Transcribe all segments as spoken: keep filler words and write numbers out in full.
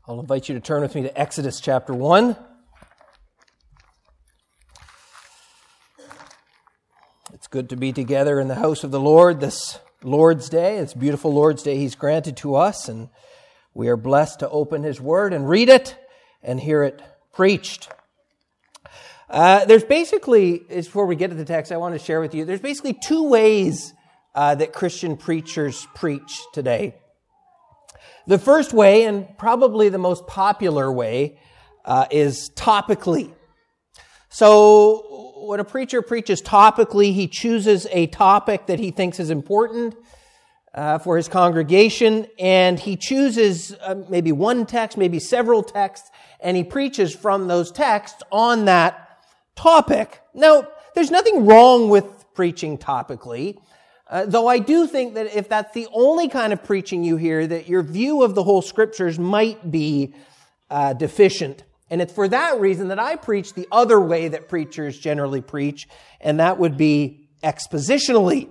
I'll invite you to turn with me to Exodus chapter one. It's good to be together in the house of the Lord this Lord's Day. It's a beautiful Lord's Day He's granted to us, and we are blessed to open His Word and read it and hear it preached. Uh, there's basically, before we get to the text, I want to share with you, there's basically two ways uh, that Christian preachers preach today. The first way, and probably the most popular way, uh, is topically. So when a preacher preaches topically, he chooses a topic that he thinks is important uh, for his congregation, and he chooses uh, maybe one text, maybe several texts, and he preaches from those texts on that topic. Now, there's nothing wrong with preaching topically. Uh, though I do think that if that's the only kind of preaching you hear, that your view of the whole Scriptures might be uh, deficient. And it's for that reason that I preach the other way that preachers generally preach, and that would be expositionally.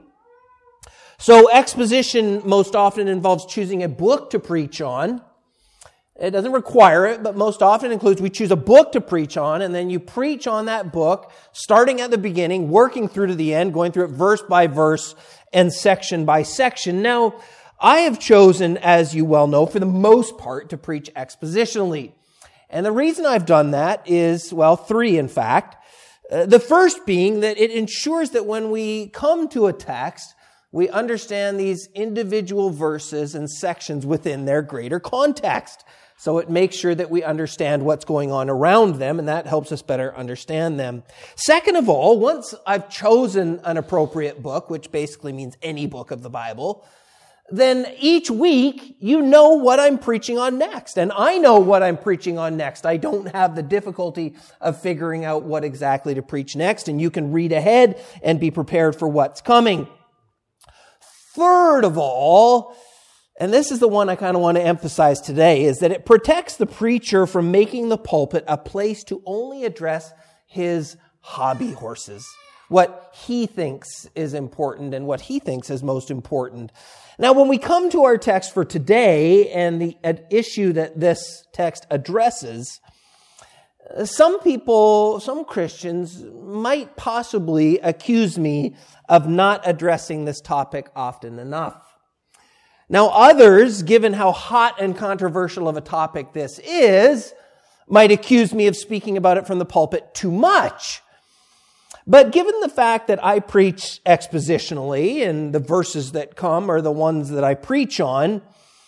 So exposition most often involves choosing a book to preach on. It doesn't require it, but most often includes we choose a book to preach on, and then you preach on that book, starting at the beginning, working through to the end, going through it verse by verse and section by section. Now, I have chosen, as you well know, for the most part, to preach expositionally. And the reason I've done that is, well, three in fact. Uh, the first being that it ensures that when we come to a text, we understand these individual verses and sections within their greater context. So it makes sure that we understand what's going on around them, and that helps us better understand them. Second of all, once I've chosen an appropriate book, which basically means any book of the Bible, then each week you know what I'm preaching on next. And I know what I'm preaching on next. I don't have the difficulty of figuring out what exactly to preach next, and you can read ahead and be prepared for what's coming. Third of all, and this is the one I kind of want to emphasize today, is that it protects the preacher from making the pulpit a place to only address his hobby horses, what he thinks is important and what he thinks is most important. Now, when we come to our text for today and the issue that this text addresses, some people, some Christians might possibly accuse me of not addressing this topic often enough. Now, others, given how hot and controversial of a topic this is, might accuse me of speaking about it from the pulpit too much. But given the fact that I preach expositionally and the verses that come are the ones that I preach on,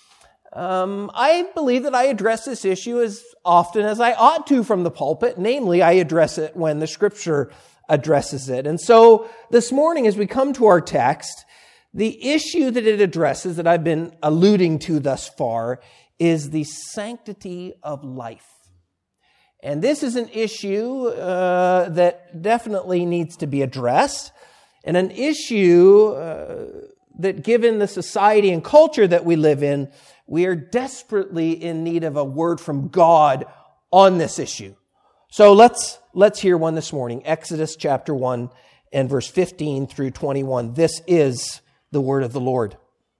um, I believe that I address this issue as often as I ought to from the pulpit. Namely, I address it when the Scripture addresses it. And so this morning, as we come to our text, the issue that it addresses, that I've been alluding to thus far, is the sanctity of life. And this is an issue uh, that definitely needs to be addressed, and an issue uh, that, given the society and culture that we live in, we are desperately in need of a word from God on this issue. So let's let's hear one this morning. Exodus chapter one and verse fifteen through twenty-one. This is the word of the Lord.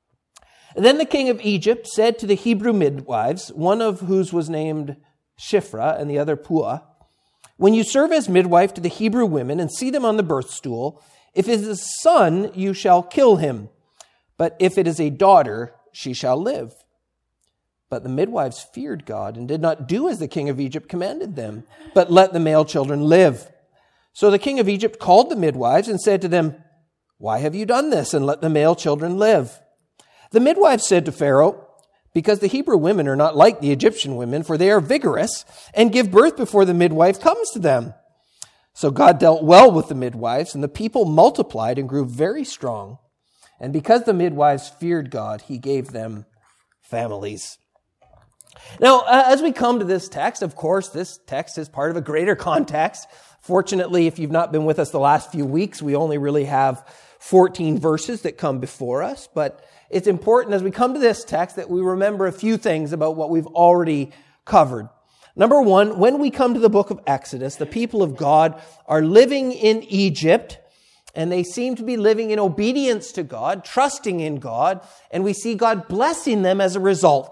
And then the king of Egypt said to the Hebrew midwives, one of whose was named Shiphrah and the other Puah, when you serve as midwife to the Hebrew women and see them on the birth stool, if it is a son, you shall kill him. But if it is a daughter, she shall live. But the midwives feared God and did not do as the king of Egypt commanded them, but let the male children live. So the king of Egypt called the midwives and said to them, why have you done this, and let the male children live? The midwives said to Pharaoh, because the Hebrew women are not like the Egyptian women, for they are vigorous and give birth before the midwife comes to them. So God dealt well with the midwives, and the people multiplied and grew very strong. And because the midwives feared God, he gave them families. Now, uh, as we come to this text, of course, this text is part of a greater context. Fortunately, if you've not been with us the last few weeks, we only really have fourteen verses that come before us. But it's important as we come to this text that we remember a few things about what we've already covered. Number one, when we come to the book of Exodus, the people of God are living in Egypt, and they seem to be living in obedience to God, trusting in God, and we see God blessing them as a result.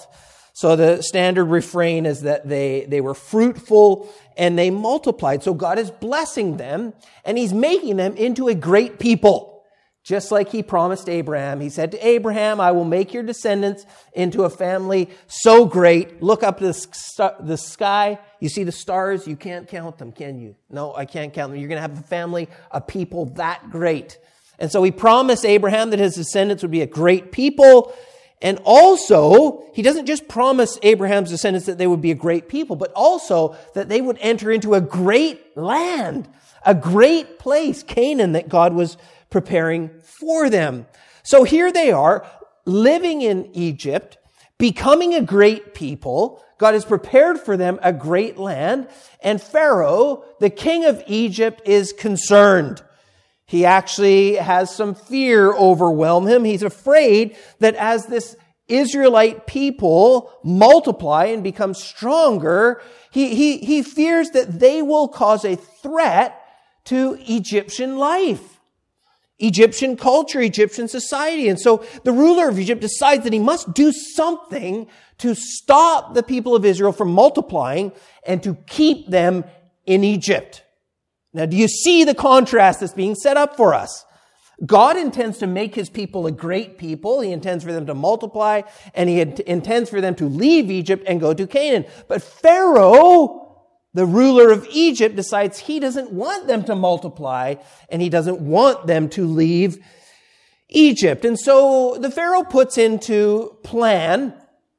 So the standard refrain is that they, they were fruitful and they multiplied. So God is blessing them and he's making them into a great people. Just like he promised Abraham. He said to Abraham, I will make your descendants into a family so great. Look up to the, the sky. You see the stars? You can't count them, can you? No, I can't count them. You're going to have a family, a people that great. And so he promised Abraham that his descendants would be a great people. And also, he doesn't just promise Abraham's descendants that they would be a great people, but also that they would enter into a great land, a great place, Canaan, that God was preparing for them. So here they are, living in Egypt, becoming a great people. God has prepared for them a great land. And Pharaoh, the king of Egypt, is concerned. He actually has some fear overwhelm him. He's afraid that as this Israelite people multiply and become stronger, he, he, he fears that they will cause a threat to Egyptian life. Egyptian culture, Egyptian society. And so the ruler of Egypt decides that he must do something to stop the people of Israel from multiplying and to keep them in Egypt. Now, do you see the contrast that's being set up for us? God intends to make his people a great people. He intends for them to multiply, and he intends for them to leave Egypt and go to Canaan. But Pharaoh, the ruler of Egypt, decides he doesn't want them to multiply and he doesn't want them to leave Egypt. And so the Pharaoh puts into plan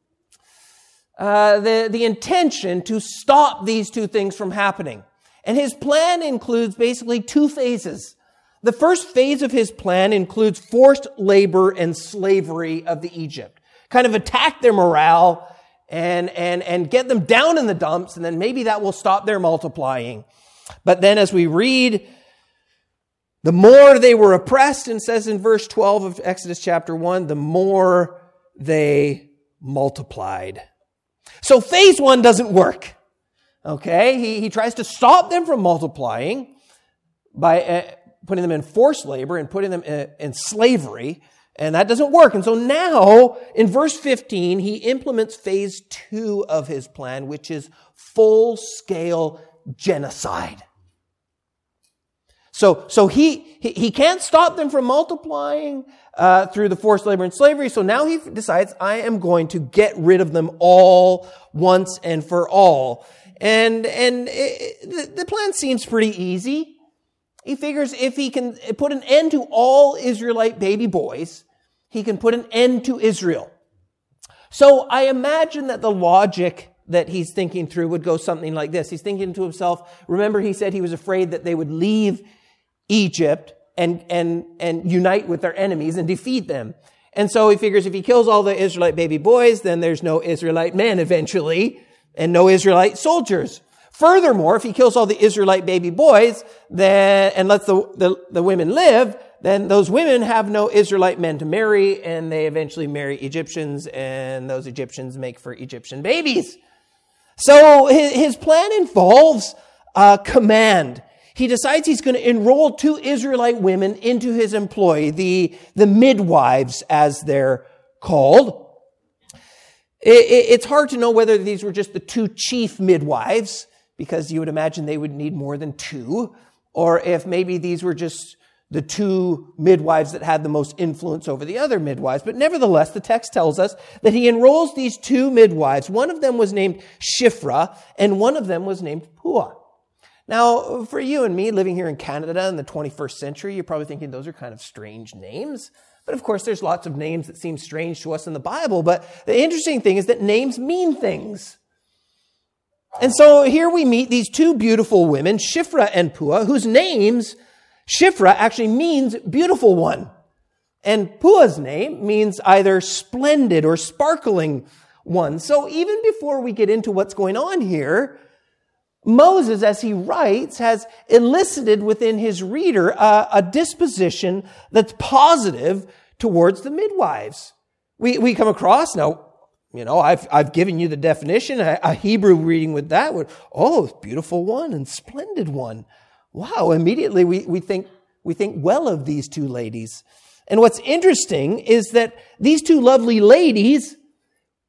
uh, the, the intention to stop these two things from happening. And his plan includes basically two phases. The first phase of his plan includes forced labor and slavery of the Egypt. Kind of attack their morale and, and, and get them down in the dumps, and then maybe that will stop their multiplying. But then as we read, the more they were oppressed, and says in verse twelve of Exodus chapter one, the more they multiplied. So phase one doesn't work. Okay? He, he tries to stop them from multiplying by uh, putting them in forced labor and putting them in, in slavery. And that doesn't work. And so now, in verse fifteen, he implements phase two of his plan, which is full-scale genocide. So, so he, he, he can't stop them from multiplying uh, through the forced labor and slavery. So now he decides, I am going to get rid of them all once and for all. And, and it, the, the plan seems pretty easy. He figures if he can put an end to all Israelite baby boys, he can put an end to Israel. So I imagine that the logic that he's thinking through would go something like this. He's thinking to himself, remember he said he was afraid that they would leave Egypt and, and, and unite with their enemies and defeat them. And so he figures if he kills all the Israelite baby boys, then there's no Israelite men eventually and no Israelite soldiers. Furthermore, if he kills all the Israelite baby boys, then, and lets the, the, the women live, then those women have no Israelite men to marry, and they eventually marry Egyptians, and those Egyptians make for Egyptian babies. So his, his plan involves a command. He decides he's going to enroll two Israelite women into his employ, the, the midwives, as they're called. It, it, it's hard to know whether these were just the two chief midwives, because you would imagine they would need more than two, or if maybe these were just the two midwives that had the most influence over the other midwives. But nevertheless, the text tells us that he enrolls these two midwives. One of them was named Shiphrah, and one of them was named Puah. Now, for you and me living here in Canada in the twenty-first century, you're probably thinking those are kind of strange names. But of course, there's lots of names that seem strange to us in the Bible. But the interesting thing is that names mean things. And so here we meet these two beautiful women, Shiphrah and Puah, whose names, Shiphrah actually means beautiful one. And Puah's name means either splendid or sparkling one. So even before we get into what's going on here, Moses, as he writes, has elicited within his reader a, a disposition that's positive towards the midwives. We, we come across, now, you know, I've, I've given you the definition, a, a Hebrew reading with that would, oh, beautiful one and splendid one. Wow, immediately we, we think, we think well of these two ladies. And what's interesting is that these two lovely ladies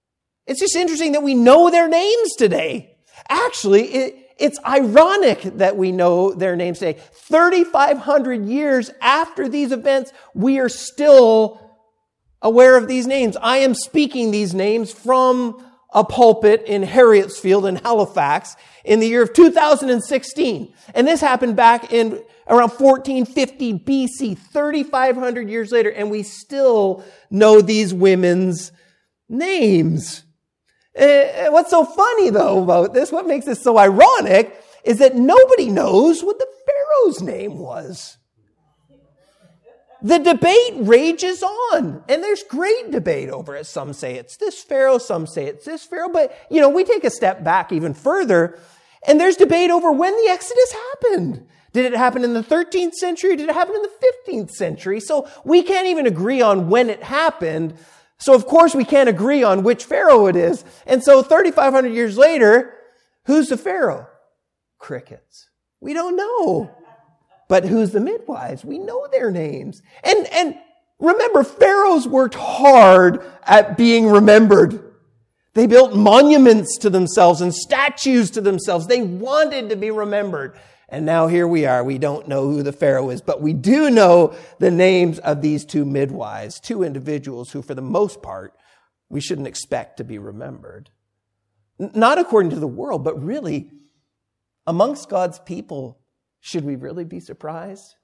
It's just interesting that we know their names today. Actually, it, it's ironic that we know their names today. thirty-five hundred years after these events, we are still aware of these names. I am speaking these names from a pulpit in Harrietsfield in Halifax in the year of two thousand sixteen. And this happened back in around fourteen fifty B C, thirty-five hundred years later, and we still know these women's names. Uh, what's so funny, though, about this, what makes this so ironic, is that nobody knows what the Pharaoh's name was. The debate rages on, and there's great debate over it. Some say it's this Pharaoh, some say it's this Pharaoh, but, you know, we take a step back even further, and there's debate over when the Exodus happened. Did it happen in the thirteenth century? Did it happen in the fifteenth century? So we can't even agree on when it happened. So of course we can't agree on which Pharaoh it is. And so thirty-five hundred years later, who's the Pharaoh? Crickets. We don't know. But who's the midwives? We know their names. And, and remember, pharaohs worked hard at being remembered. They built monuments to themselves and statues to themselves. They wanted to be remembered. And now here we are. We don't know who the Pharaoh is, but we do know the names of these two midwives, two individuals who, for the most part, we shouldn't expect to be remembered. Not according to the world, but really, amongst God's people, should we really be surprised?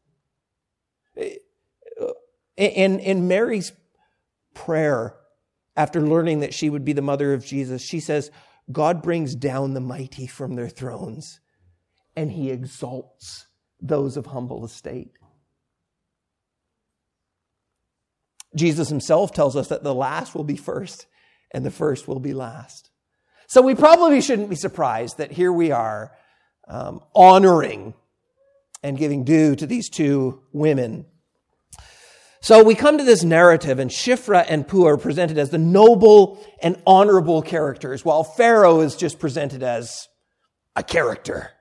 In, in Mary's prayer, after learning that she would be the mother of Jesus, she says, God brings down the mighty from their thrones, and he exalts those of humble estate. Jesus himself tells us that the last will be first, and the first will be last. So we probably shouldn't be surprised that here we are, um, honoring and giving due to these two women. So we come to this narrative, and Shiphrah and Puah are presented as the noble and honorable characters, while Pharaoh is just presented as a character.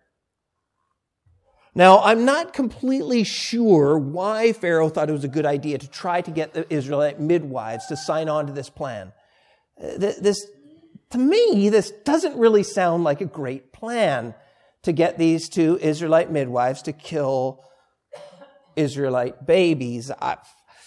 Now, I'm not completely sure why Pharaoh thought it was a good idea to try to get the Israelite midwives to sign on to this plan. This, to me, this doesn't really sound like a great plan to get these two Israelite midwives to kill Israelite babies. I,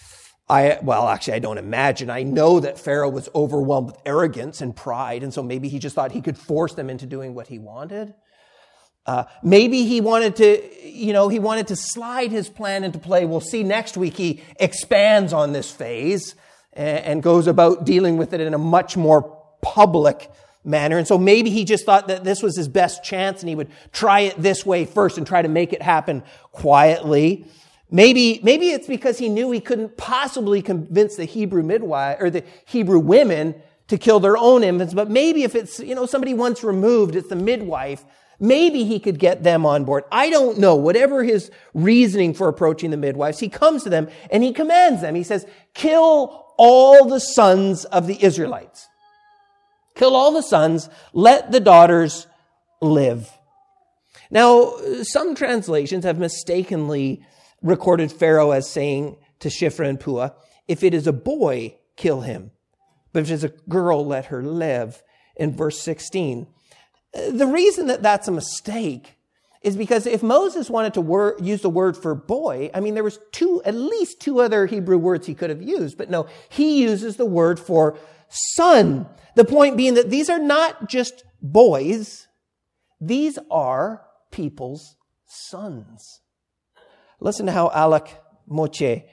I, well, actually, I don't imagine. I know that Pharaoh was overwhelmed with arrogance and pride, and so maybe he just thought he could force them into doing what he wanted. Uh, maybe he wanted to, you know, he wanted to slide his plan into play. We'll see next week he expands on this phase and, and goes about dealing with it in a much more public manner. And so maybe he just thought that this was his best chance and he would try it this way first and try to make it happen quietly. Maybe, maybe it's because he knew he couldn't possibly convince the Hebrew midwife or the Hebrew women to kill their own infants. But maybe if it's, you know, somebody once removed, it's the midwife, maybe he could get them on board. I don't know. Whatever his reasoning for approaching the midwives, he comes to them and he commands them. He says, kill all the sons of the Israelites. Kill all the sons, let the daughters live. Now, some translations have mistakenly recorded Pharaoh as saying to Shiphrah and Puah, if it is a boy, kill him. But if it is a girl, let her live, in verse sixteen. The reason that that's a mistake is because if Moses wanted to wor- use the word for boy, I mean, there was two, at least two other Hebrew words he could have used. But no, he uses the word for son. The point being that these are not just boys. These are people's sons. Listen to how Alec Moche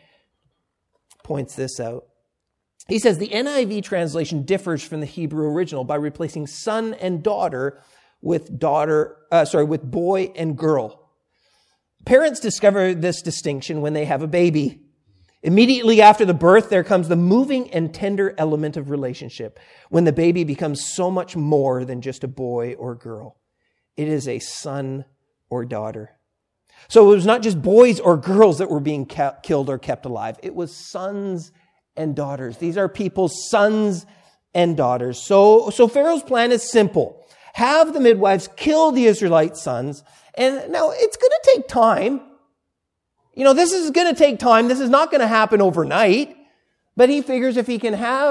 points this out. He says the N I V translation differs from the Hebrew original by replacing son and daughter with daughter, uh, sorry, with boy and girl. Parents discover this distinction when they have a baby. Immediately after the birth, there comes the moving and tender element of relationship when the baby becomes so much more than just a boy or girl. It is a son or daughter. So it was not just boys or girls that were being kept, killed or kept alive. It was sons and daughters. These are people's sons and daughters. So, so Pharaoh's plan is simple. Have the midwives kill the Israelite sons. And now it's going to take time. You know, this is going to take time. This is not going to happen overnight. But he figures if he can have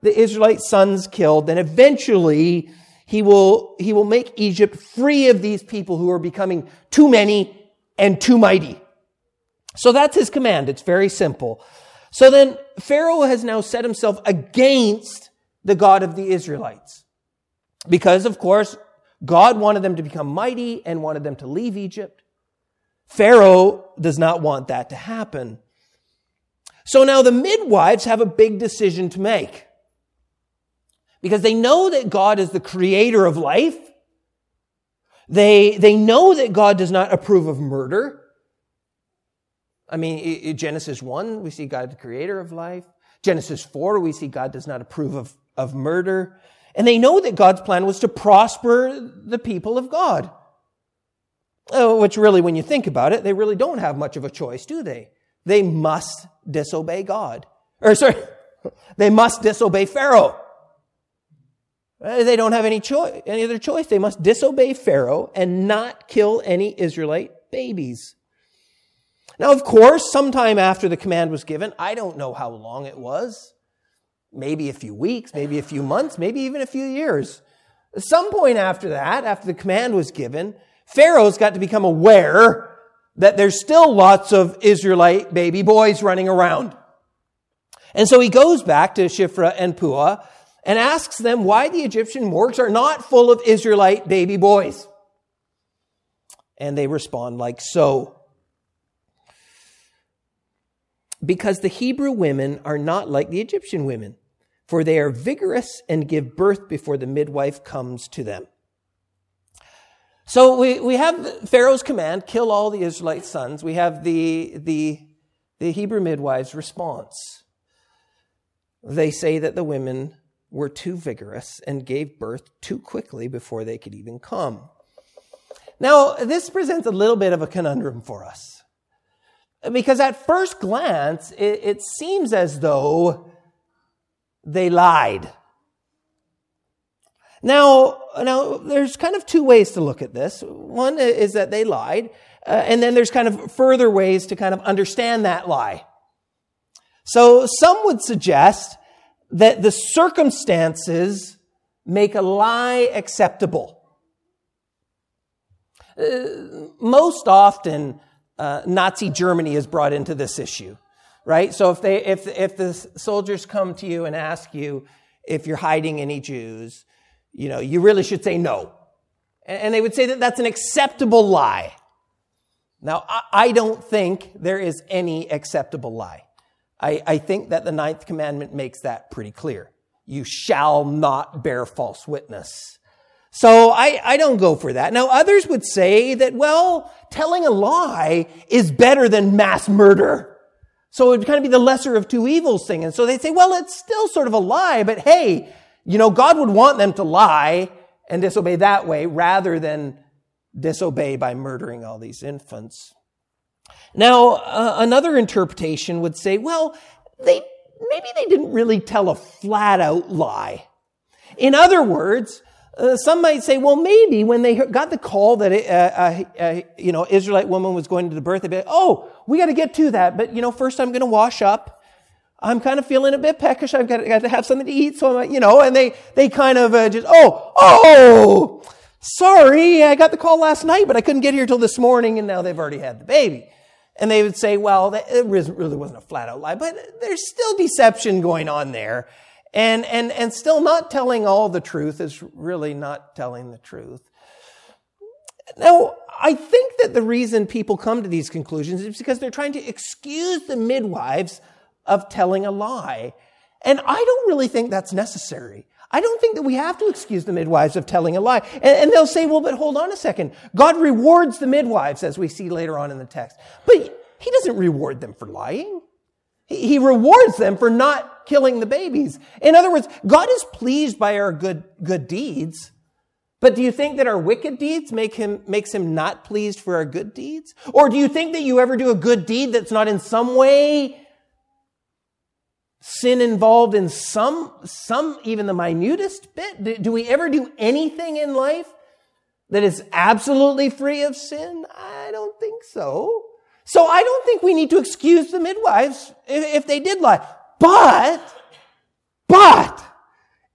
the Israelite sons killed, then eventually he will, he will make Egypt free of these people who are becoming too many and too mighty. So that's his command. It's very simple. So then Pharaoh has now set himself against the God of the Israelites. Because, of course, God wanted them to become mighty and wanted them to leave Egypt. Pharaoh does not want that to happen. So now the midwives have a big decision to make. Because they know that God is the creator of life. They, they know that God does not approve of murder. I mean, in Genesis one, we see God the creator of life. Genesis four, we see God does not approve of, of murder. And they know that God's plan was to prosper the people of God. Oh, which really, when you think about it, they really don't have much of a choice, do they? They must disobey God. Or sorry, they must disobey Pharaoh. They don't have any choice, any other choice. They must disobey Pharaoh and not kill any Israelite babies. Now, of course, sometime after the command was given, I don't know how long it was. Maybe a few weeks, maybe a few months, maybe even a few years. At some point after that, after the command was given, Pharaoh's got to become aware that there's still lots of Israelite baby boys running around. And so he goes back to Shiphrah and Puah and asks them why the Egyptian morgues are not full of Israelite baby boys. And they respond like so. Because the Hebrew women are not like the Egyptian women, for they are vigorous and give birth before the midwife comes to them. So we, we have Pharaoh's command, kill all the Israelite sons. We have the, the, the Hebrew midwives' response. They say that the women were too vigorous and gave birth too quickly before they could even come. Now, this presents a little bit of a conundrum for us. Because at first glance, it, it seems as though they lied. Now, now, there's kind of two ways to look at this. One is that they lied, uh, and then there's kind of further ways to kind of understand that lie. So some would suggest that the circumstances make a lie acceptable. Uh, most often, uh, Nazi Germany is brought into this issue, right? So if they, if if the soldiers come to you and ask you if you're hiding any Jews, you know, you really should say no. And they would say that that's an acceptable lie. Now, I don't think there is any acceptable lie. I, I think that the ninth commandment makes that pretty clear. You shall not bear false witness. So I, I don't go for that. Now, others would say that, well, telling a lie is better than mass murder. So it would kind of be the lesser of two evils thing. And so they'd say, well, it's still sort of a lie, but hey, you know, God would want them to lie and disobey that way rather than disobey by murdering all these infants. Now, uh, another interpretation would say, well, they maybe they didn't really tell a flat-out lie. In other words, uh, some might say, well, maybe when they got the call that a, a, a you know Israelite woman was going to the birth, they'd be like, oh, we got to get to that, but you know, first I'm going to wash up. I'm kind of feeling a bit peckish. I've got, got to have something to eat. So, I'm, you know, and they, they kind of uh, just, oh, oh, sorry. I got the call last night, but I couldn't get here till this morning. And now they've already had the baby. And they would say, well, that, it really wasn't a flat out lie, but there's still deception going on there. And, and, and still not telling all the truth is really not telling the truth. Now, I think that the reason people come to these conclusions is because they're trying to excuse the midwives of telling a lie. And I don't really think that's necessary. I don't think that we have to excuse the midwives of telling a lie. And, and they'll say, well, but hold on a second. God rewards the midwives, as we see later on in the text. But he doesn't reward them for lying. He, he rewards them for not killing the babies. In other words, God is pleased by our good, good deeds. But do you think that our wicked deeds make him, makes him not pleased for our good deeds? Or do you think that you ever do a good deed that's not in some way sin involved in some, some, even the minutest bit? Do, do we ever do anything in life that is absolutely free of sin? I don't think so. So I don't think we need to excuse the midwives if, if they did lie. But, but,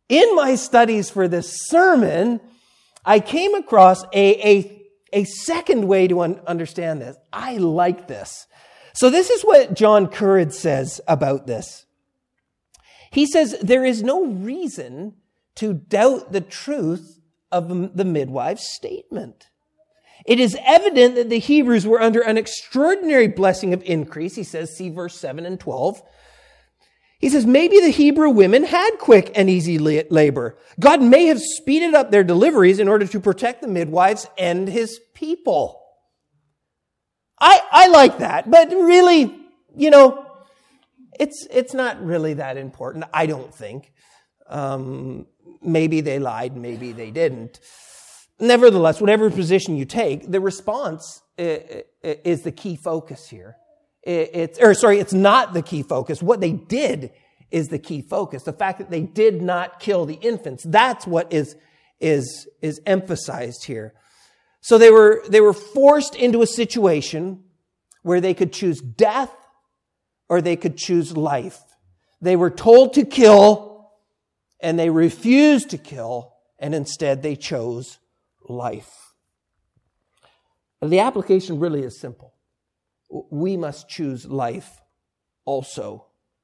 in my studies for this sermon, I came across a, a, a second way to un- understand this. I like this. So this is what John Currid says about this. He says, there is no reason to doubt the truth of the midwife's statement. It is evident that the Hebrews were under an extraordinary blessing of increase. He says, see verse seven and twelve. He says, maybe the Hebrew women had quick and easy labor. God may have speeded up their deliveries in order to protect the midwives and his people. I, I like that, but really, you know, it's, it's not really that important. I don't think. Um, maybe they lied, maybe they didn't. Nevertheless, whatever position you take, the response is the key focus here. It's, or sorry, it's not the key focus. What they did is the key focus. The fact that they did not kill the infants, that's what is, is, is emphasized here. So they were, they were forced into a situation where they could choose death or they could choose life. They were told to kill and they refused to kill, and instead they chose life. The application really is simple. We must choose life also.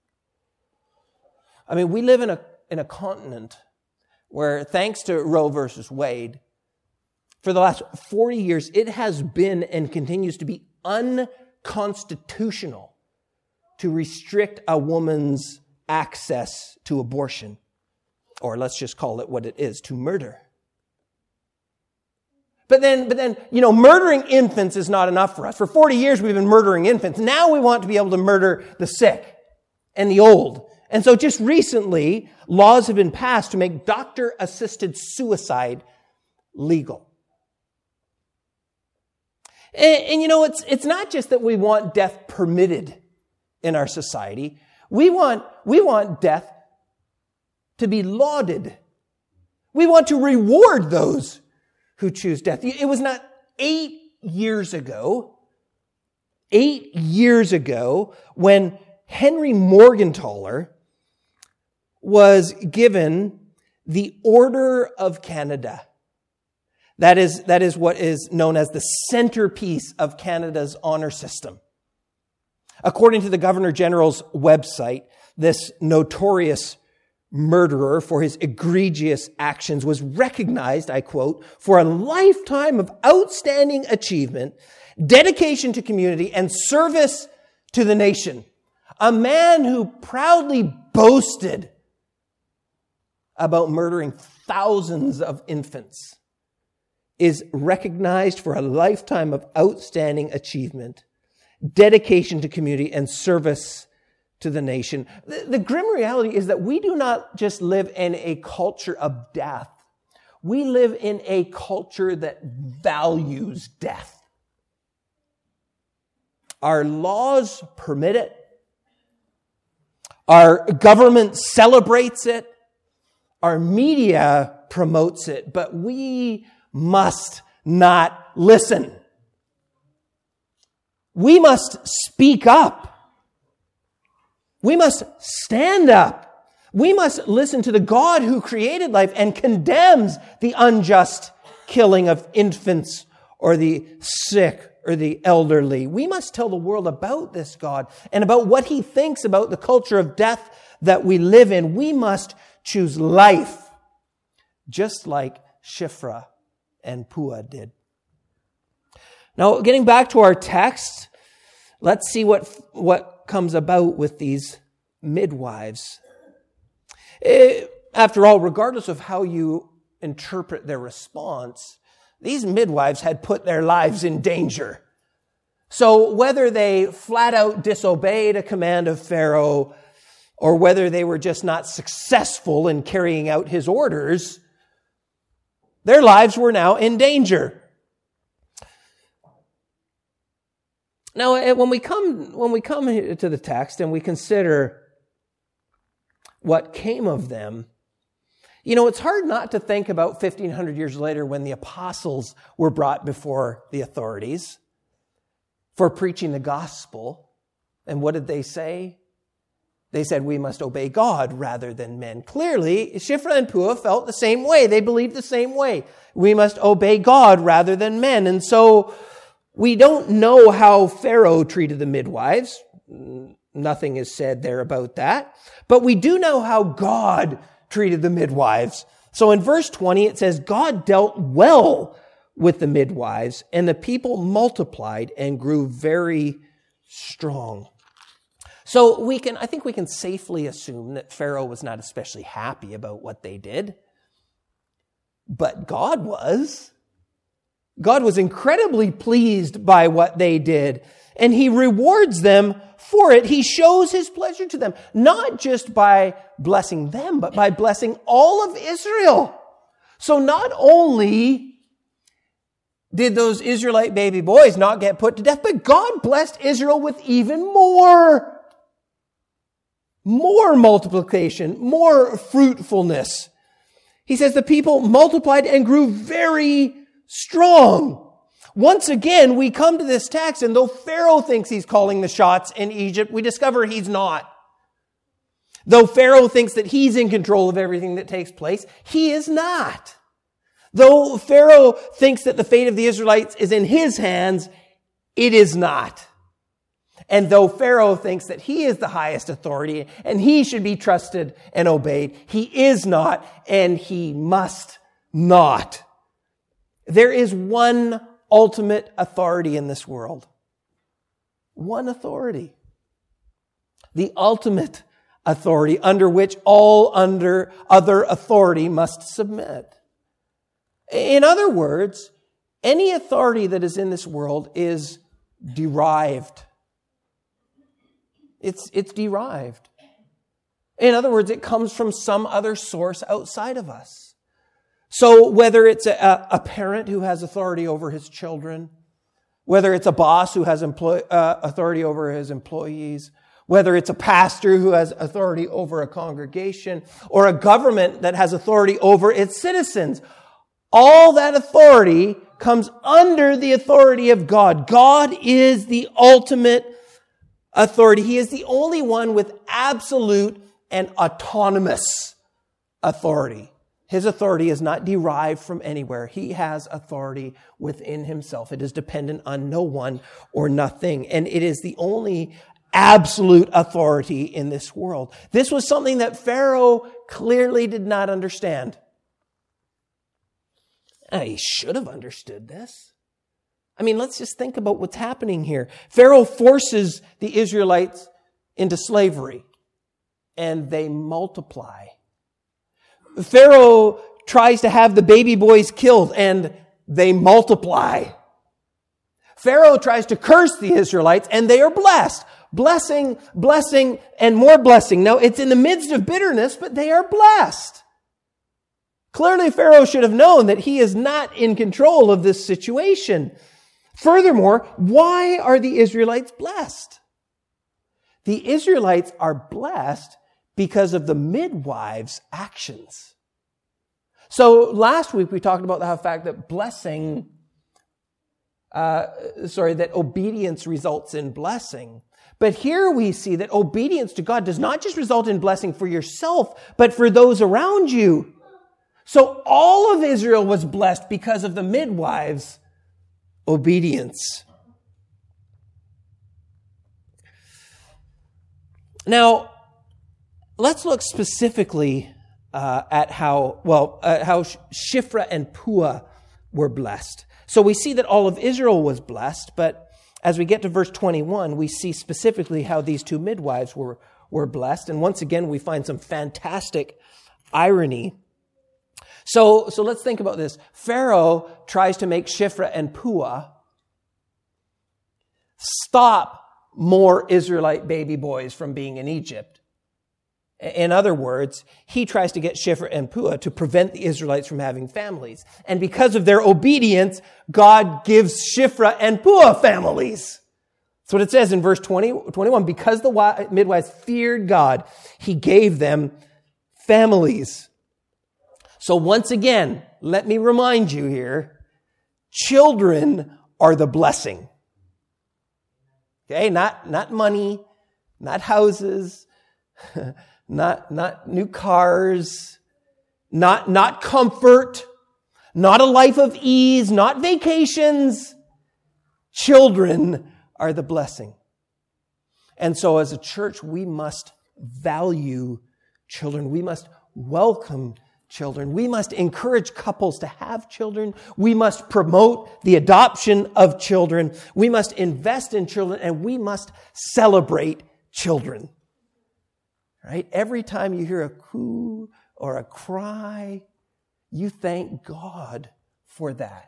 I mean, we live in a, in a continent where, thanks to Roe versus Wade, for the last forty years, it has been and continues to be unconstitutional to restrict a woman's access to abortion. Or let's just call it what it is, to murder. But then, but then, you know, murdering infants is not enough for us. For forty years, we've been murdering infants. Now we want to be able to murder the sick and the old. And so just recently, laws have been passed to make doctor-assisted suicide legal. And, and you know, it's, it's not just that we want death permitted in our society. We want, we want death to be lauded. We want to reward those who choose death. It was not eight years ago, eight years ago, when Henry Morgentaler was given the Order of Canada. That is, that is what is known as the centerpiece of Canada's honor system. According to the Governor General's website, this notorious murderer for his egregious actions was recognized, I quote, for a lifetime of outstanding achievement, dedication to community, and service to the nation. A man who proudly boasted about murdering thousands of infants is recognized for a lifetime of outstanding achievement, dedication to community, and service to the nation. The, the grim reality is that we do not just live in a culture of death. We live in a culture that values death. Our laws permit it. Our government celebrates it. Our media promotes it. But we must not listen. We must speak up. We must stand up. We must listen to the God who created life and condemns the unjust killing of infants or the sick or the elderly. We must tell the world about this God and about what he thinks about the culture of death that we live in. We must choose life, just like Shiphrah and Puah did. Now, getting back to our text, let's see what, what comes about with these midwives. It, after all, regardless of how you interpret their response, these midwives had put their lives in danger. So whether they flat out disobeyed a command of Pharaoh or whether they were just not successful in carrying out his orders, their lives were now in danger. Now, when we come, when we come to the text and we consider what came of them, you know, it's hard not to think about fifteen hundred years later when the apostles were brought before the authorities for preaching the gospel. And what did they say? They said, we must obey God rather than men. Clearly, Shiphrah and Puah felt the same way. They believed the same way. We must obey God rather than men. And so we don't know how Pharaoh treated the midwives. Nothing is said there about that. But we do know how God treated the midwives. So in verse twenty, it says, God dealt well with the midwives, and the people multiplied and grew very strong. So we can, I think we can safely assume that Pharaoh was not especially happy about what they did. But God was. God was incredibly pleased by what they did, and he rewards them for it. He shows his pleasure to them, not just by blessing them, but by blessing all of Israel. So not only did those Israelite baby boys not get put to death, but God blessed Israel with even more. More multiplication, more fruitfulness. He says the people multiplied and grew very strong. Once again, we come to this text, and though Pharaoh thinks he's calling the shots in Egypt, we discover he's not. Though Pharaoh thinks that he's in control of everything that takes place, he is not. Though Pharaoh thinks that the fate of the Israelites is in his hands, it is not. And though Pharaoh thinks that he is the highest authority and he should be trusted and obeyed, he is not, and he must not. There is one ultimate authority in this world. One authority. The ultimate authority under which all under other authority must submit. In other words, any authority that is in this world is derived. It's, it's derived. In other words, it comes from some other source outside of us. So whether it's a, a parent who has authority over his children, whether it's a boss who has employ, uh, authority over his employees, whether it's a pastor who has authority over a congregation, or a government that has authority over its citizens, all that authority comes under the authority of God. God is the ultimate authority. He is the only one with absolute and autonomous authority. His authority is not derived from anywhere. He has authority within himself. It is dependent on no one or nothing. And it is the only absolute authority in this world. This was something that Pharaoh clearly did not understand. Now, he should have understood this. I mean, let's just think about what's happening here. Pharaoh forces the Israelites into slavery, and they multiply. Pharaoh tries to have the baby boys killed, and they multiply. Pharaoh tries to curse the Israelites, and they are blessed. Blessing, blessing, and more blessing. Now, it's in the midst of bitterness, but they are blessed. Clearly, Pharaoh should have known that he is not in control of this situation. Furthermore, why are the Israelites blessed? The Israelites are blessed because of the midwives' actions. So last week we talked about the fact that blessing, uh, sorry, that obedience results in blessing. But here we see that obedience to God does not just result in blessing for yourself, but for those around you. So all of Israel was blessed because of the midwives' obedience. Now, let's look specifically uh, at how, well, uh, how Shiphrah and Puah were blessed. So we see that all of Israel was blessed, but as we get to verse twenty-one, we see specifically how these two midwives were, were blessed. And once again, we find some fantastic irony. So, so let's think about this. Pharaoh tries to make Shiphrah and Puah stop more Israelite baby boys from being in Egypt. In other words, he tries to get Shiphrah and Puah to prevent the Israelites from having families. And because of their obedience, God gives Shiphrah and Puah families. That's what it says in verse twenty, twenty-one. Because the midwives feared God, he gave them families. So once again, let me remind you here, children are the blessing. Okay, not, not money, not houses, not, not new cars, not, not comfort, not a life of ease, not vacations. Children are the blessing. And so as a church, we must value children. We must welcome children. We must encourage couples to have children. We must promote the adoption of children. We must invest in children, and we must celebrate children. Right? Every time you hear a coo or a cry, you thank God for that.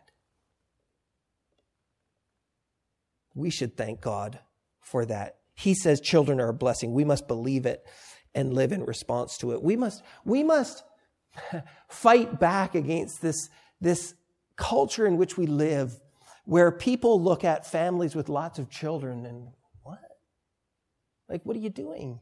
We should thank God for that. He says children are a blessing. We must believe it and live in response to it. We must, we must fight back against this, this culture in which we live, where people look at families with lots of children and, what? Like, what are you doing?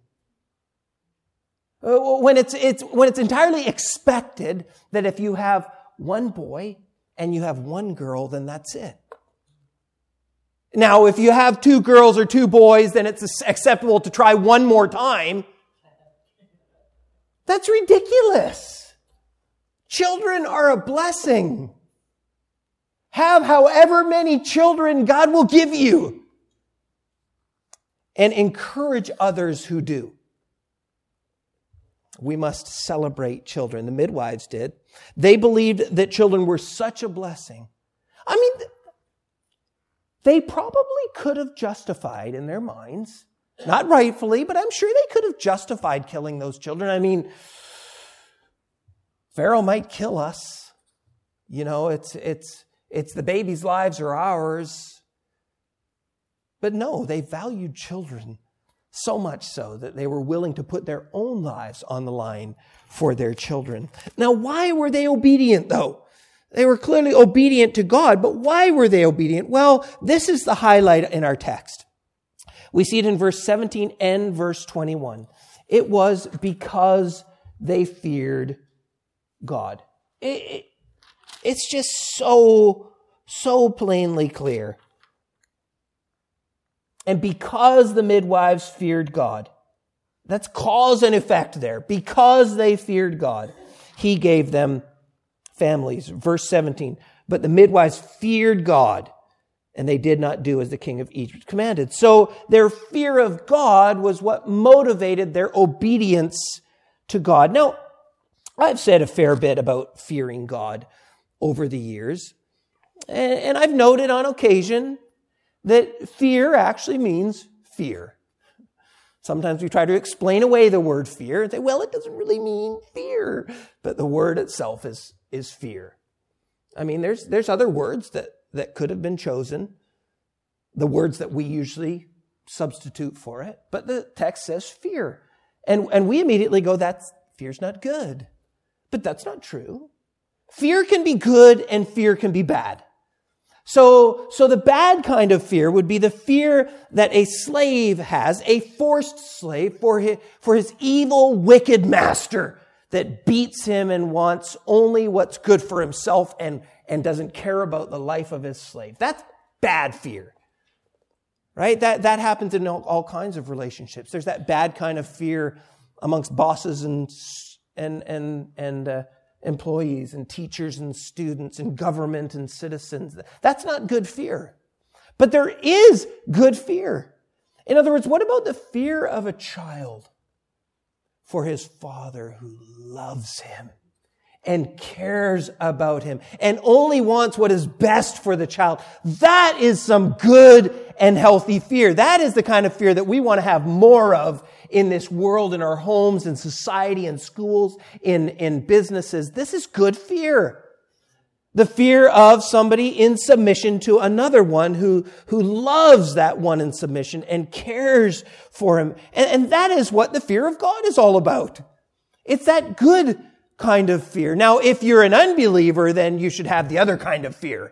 When it's, it's, when it's entirely expected that if you have one boy and you have one girl, then that's it. Now, if you have two girls or two boys, then it's acceptable to try one more time. That's ridiculous. Children are a blessing. Have however many children God will give you. And encourage others who do. We must celebrate children. The midwives did. They believed that children were such a blessing. I mean, they probably could have justified in their minds, not rightfully, but I'm sure they could have justified killing those children. I mean, Pharaoh might kill us. You know, it's, it's, it's the babies' lives or ours. But no, they valued children so much so that they were willing to put their own lives on the line for their children. Now, why were they obedient, though? They were clearly obedient to God, but why were they obedient? Well, this is the highlight in our text. We see it in verse seventeen and verse twenty-one. It was because they feared God. It, it, it's just so, so plainly clear. And because the midwives feared God, that's cause and effect there. Because they feared God, He gave them families. Verse seventeen, but the midwives feared God, and they did not do as the king of Egypt commanded. So their fear of God was what motivated their obedience to God. Now, I've said a fair bit about fearing God over the years, and I've noted on occasion that fear actually means fear. Sometimes we try to explain away the word fear and say, well, it doesn't really mean fear, but the word itself is is fear. I mean, there's there's other words that, that could have been chosen, the words that we usually substitute for it, but the text says fear. And, and we immediately go, that's fear's not good. But that's not true. Fear can be good and fear can be bad. So, so the bad kind of fear would be the fear that a slave has, a forced slave, for his, for his evil, wicked master that beats him and wants only what's good for himself and, and doesn't care about the life of his slave. That's bad fear. Right? That, that happens in all, all kinds of relationships. There's that bad kind of fear amongst bosses and, and, and, and, uh, employees and teachers and students and government and citizens. That's not good fear. But there is good fear. In other words, what about the fear of a child for his father who loves him and cares about him and only wants what is best for the child? That is some good and healthy fear. That is the kind of fear that we want to have more of in this world, in our homes, in society, in schools, in, in businesses. This is good fear. The fear of somebody in submission to another one who, who loves that one in submission and cares for him. And, and that is what the fear of God is all about. It's that good kind of fear. Now, if you're an unbeliever, then you should have the other kind of fear.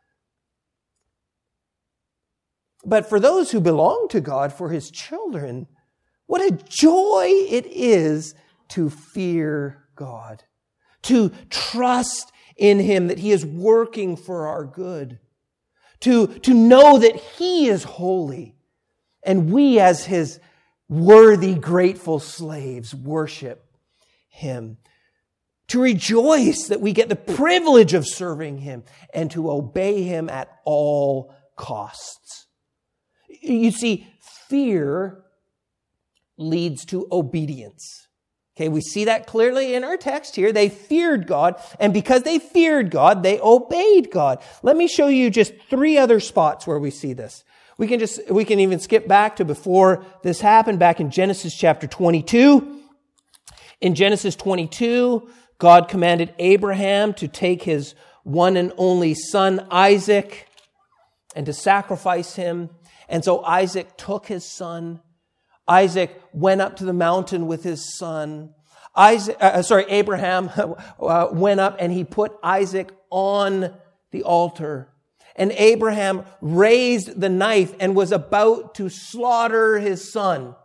But for those who belong to God, for His children, what a joy it is to fear God, to trust in Him that He is working for our good, to, to know that He is holy, and we as His worthy, grateful slaves worship him. To rejoice that we get the privilege of serving him and to obey him at all costs. You see, fear leads to obedience. Okay, we see that clearly in our text here. They feared God, and because they feared God, they obeyed God. Let me show you just three other spots where we see this. We can just, we can even skip back to before this happened, back in Genesis chapter twenty-two. In Genesis twenty-two, God commanded Abraham to take his one and only son, Isaac, and to sacrifice him. And so Isaac took his son. Isaac went up to the mountain with his son. Isaac, uh, sorry, Abraham uh, went up and he put Isaac on the altar. And Abraham raised the knife and was about to slaughter his son.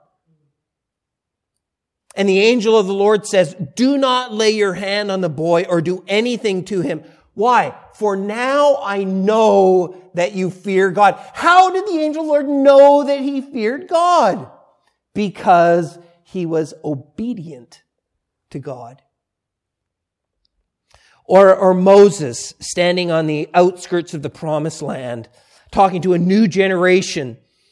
And the angel of the Lord says, "Do not lay your hand on the boy or do anything to him." Why? "For now I know that you fear God." How did the angel of the Lord know that he feared God? Because he was obedient to God. Or, or Moses standing on the outskirts of the promised land, talking to a new generation.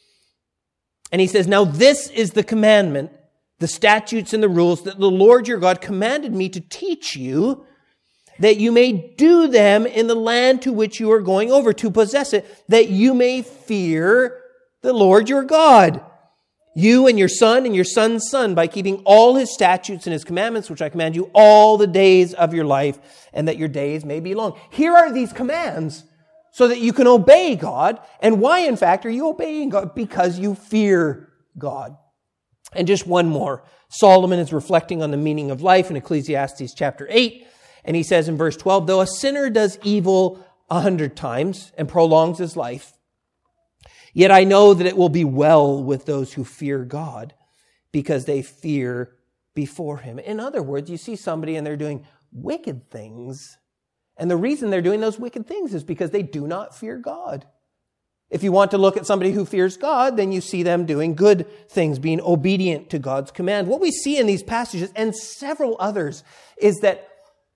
And he says, "Now this is the commandment, the statutes and the rules that the Lord your God commanded me to teach you, that you may do them in the land to which you are going over to possess it, that you may fear the Lord your God. You and your son and your son's son, by keeping all his statutes and his commandments, which I command you all the days of your life, and that your days may be long." Here are these commands so that you can obey God. And why, in fact, are you obeying God? Because you fear God. And just one more. Solomon is reflecting on the meaning of life in Ecclesiastes chapter eight. And he says in verse twelve, "Though a sinner does evil a hundred times and prolongs his life, yet I know that it will be well with those who fear God, because they fear before him." In other words, you see somebody and they're doing wicked things. And the reason they're doing those wicked things is because they do not fear God. If you want to look at somebody who fears God, then you see them doing good things, being obedient to God's command. What we see in these passages and several others is that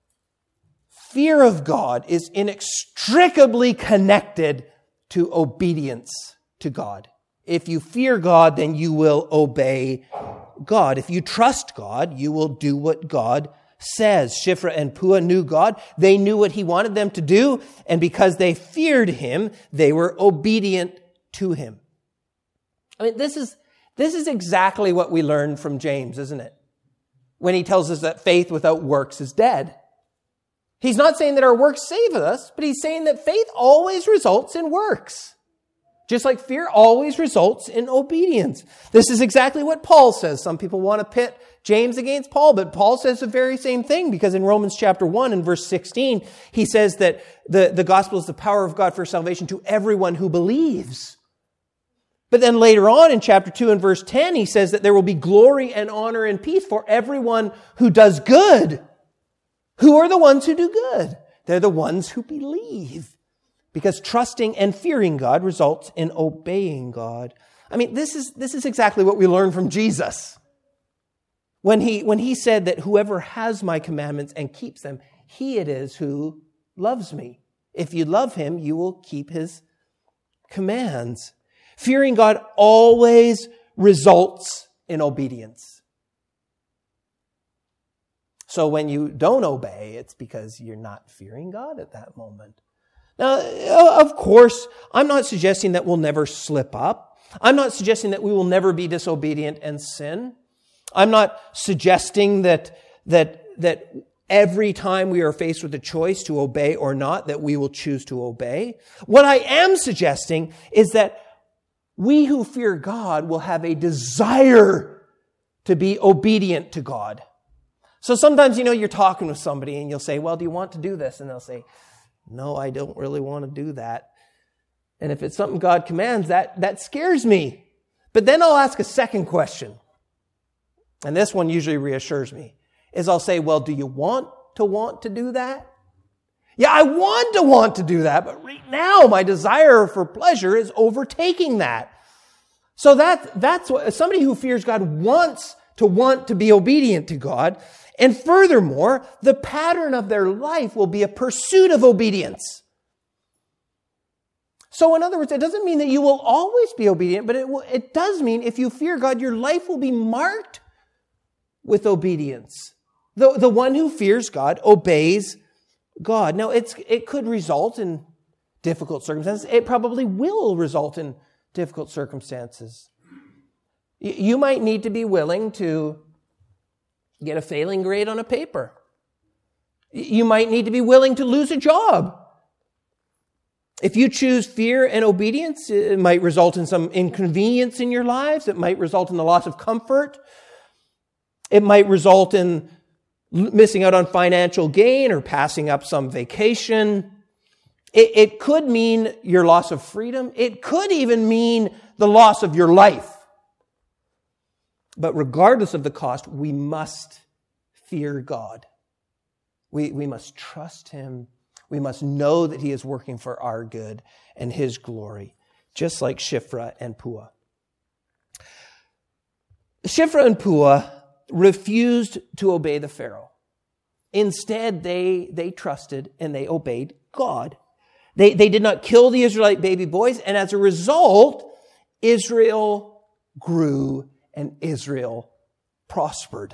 fear of God is inextricably connected to obedience to God. If you fear God, then you will obey God. If you trust God, you will do what God says. Shiphrah and Puah knew God. They knew what he wanted them to do. And because they feared him, they were obedient to him. I mean, this is, this is exactly what we learn from James, isn't it? When he tells us that faith without works is dead. He's not saying that our works save us, but he's saying that faith always results in works. Just like fear always results in obedience. This is exactly what Paul says. Some people want to pit James against Paul, but Paul says the very same thing, because in Romans chapter one and verse sixteen, he says that the, the gospel is the power of God for salvation to everyone who believes. But then later on in chapter two and verse ten, he says that there will be glory and honor and peace for everyone who does good. Who are the ones who do good? They're the ones who believe. Because trusting and fearing God results in obeying God. I mean, this is, this is exactly what we learn from Jesus. When he, when he said that whoever has my commandments and keeps them, he it is who loves me. If you love him, you will keep his commands. Fearing God always results in obedience. So when you don't obey, it's because you're not fearing God at that moment. Now, of course, I'm not suggesting that we'll never slip up. I'm not suggesting that we will never be disobedient and sin. I'm not suggesting that, that, that every time we are faced with a choice to obey or not, that we will choose to obey. What I am suggesting is that we who fear God will have a desire to be obedient to God. So sometimes, you know, you're talking with somebody and you'll say, "Well, do you want to do this?" And they'll say, "No, I don't really want to do that." And if it's something God commands, that, that scares me. But then I'll ask a second question. And this one usually reassures me. Is I'll say, "Well, do you want to want to do that?" Yeah, I want to want to do that, but right now my desire for pleasure is overtaking that. So that, that's what, somebody who fears God wants to want to be obedient to God. And furthermore, the pattern of their life will be a pursuit of obedience. So in other words, it doesn't mean that you will always be obedient, but it, will, it does mean if you fear God, your life will be marked with obedience. The, the one who fears God obeys God. Now, it's, it could result in difficult circumstances. It probably will result in difficult circumstances. You might need to be willing to get a failing grade on a paper. You might need to be willing to lose a job. If you choose fear and obedience, it might result in some inconvenience in your lives. It might result in the loss of comfort. It might result in missing out on financial gain or passing up some vacation. It, it could mean your loss of freedom. It could even mean the loss of your life. But regardless of the cost, we must fear God. We, we must trust Him. We must know that He is working for our good and His glory, just like Shiphrah and Puah. Shiphrah and Puah refused to obey the Pharaoh. Instead, they, they trusted and they obeyed God. They, they did not kill the Israelite baby boys, and as a result, Israel grew and Israel prospered.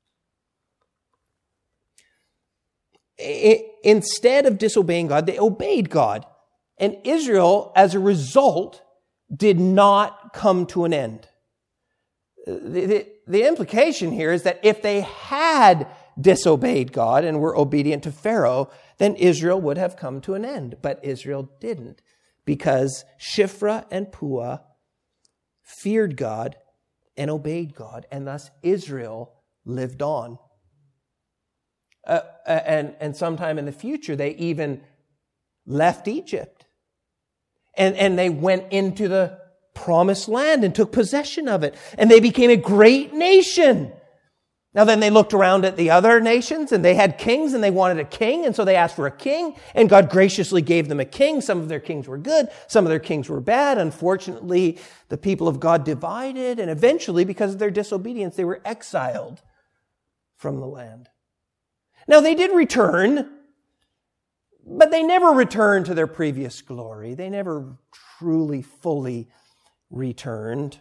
It, instead of disobeying God, they obeyed God. And Israel, as a result, did not come to an end. The, the, the implication here is that if they had disobeyed God and were obedient to Pharaoh, then Israel would have come to an end. But Israel didn't, because Shiphrah and Puah feared God and obeyed God, and thus Israel lived on. Uh, and, and sometime in the future, they even left Egypt. And, and they went into the promised land and took possession of it. And they became a great nation. Now then they looked around at the other nations, and they had kings, and they wanted a king, and so they asked for a king, and God graciously gave them a king. Some of their kings were good, some of their kings were bad. Unfortunately, the people of God divided, and eventually, because of their disobedience, they were exiled from the land. Now they did return, but they never returned to their previous glory. They never truly, fully returned.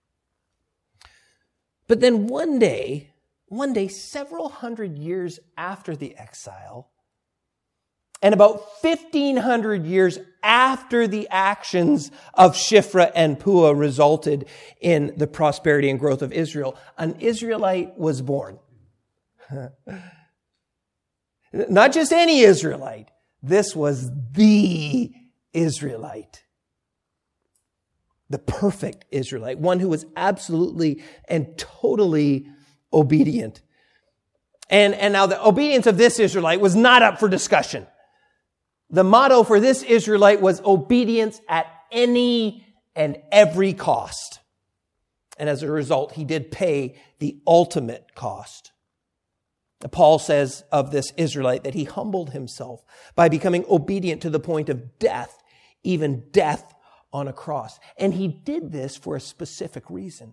But then one day, One day, several hundred years after the exile, and about fifteen hundred years after the actions of Shiphrah and Puah resulted in the prosperity and growth of Israel, an Israelite was born. Not just any Israelite. This was the Israelite. The perfect Israelite. One who was absolutely and totally obedient. And, and now the obedience of this Israelite was not up for discussion. The motto for this Israelite was obedience at any and every cost. And as a result, he did pay the ultimate cost. Paul says of this Israelite that he humbled himself by becoming obedient to the point of death, even death on a cross. And he did this for a specific reason.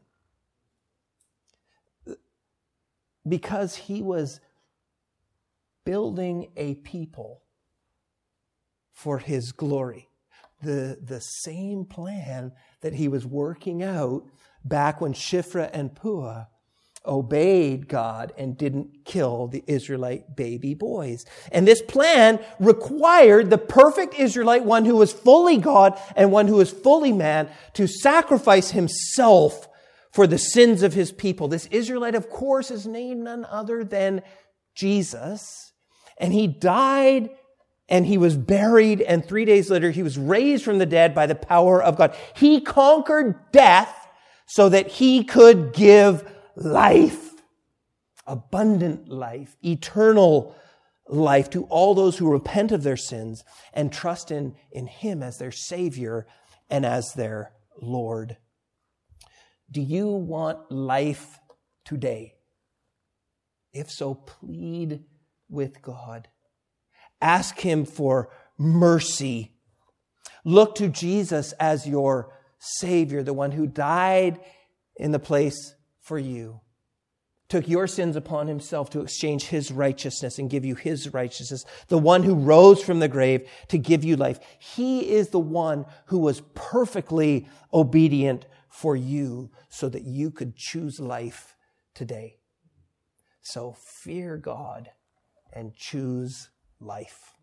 Because he was building a people for his glory. The, the same plan that he was working out back when Shiphrah and Puah obeyed God and didn't kill the Israelite baby boys. And this plan required the perfect Israelite, one who was fully God and one who was fully man, to sacrifice himself for the sins of his people. This Israelite, of course, is named none other than Jesus. And he died and he was buried, and three days later he was raised from the dead by the power of God. He conquered death so that he could give life, abundant life, eternal life to all those who repent of their sins and trust in, in him as their Savior and as their Lord. Do you want life today? If so, plead with God. Ask him for mercy. Look to Jesus as your Savior, the one who died in the place for you, took your sins upon himself to exchange his righteousness and give you his righteousness, the one who rose from the grave to give you life. He is the one who was perfectly obedient for you so that you could choose life today. So fear God and choose life.